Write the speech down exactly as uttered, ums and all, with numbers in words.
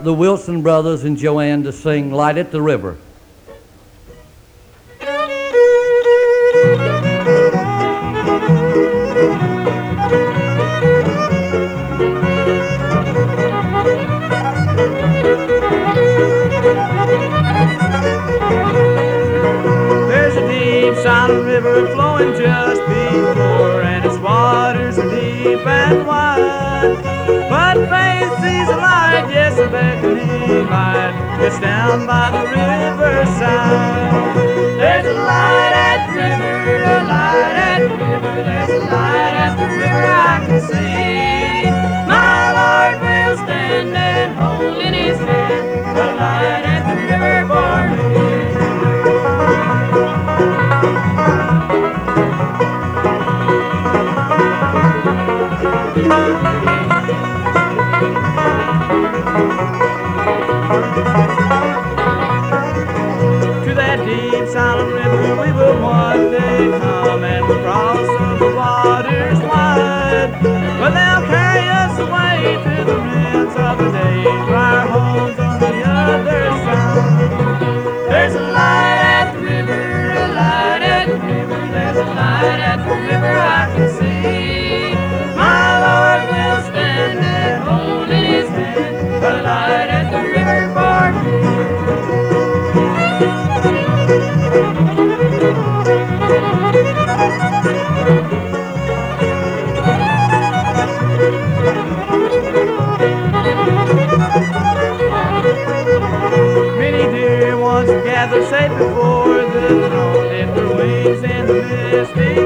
The Wilson brothers and Joanne to sing Light at the River. There's a deep silent river flowing just before, and its waters are deep and wide. But faith sees a light, yes, a beckoning light, it's down by the riverside. There's a light at the river, a light at the river, there's a light at the river I can see. My Lord will stand and hold in his hand a light at the river for me. To that deep silent river we will one day come, and we'll cross over waters wide. But they'll carry us away to the rents of the day, to our homes on the other side. There's a light at the river, a light at the river, there's a light at the river I can see. My Lord will stand and hold in his hand a light at the river for me. Many dear ones are gathered safe before the throne, lift their wings in the misty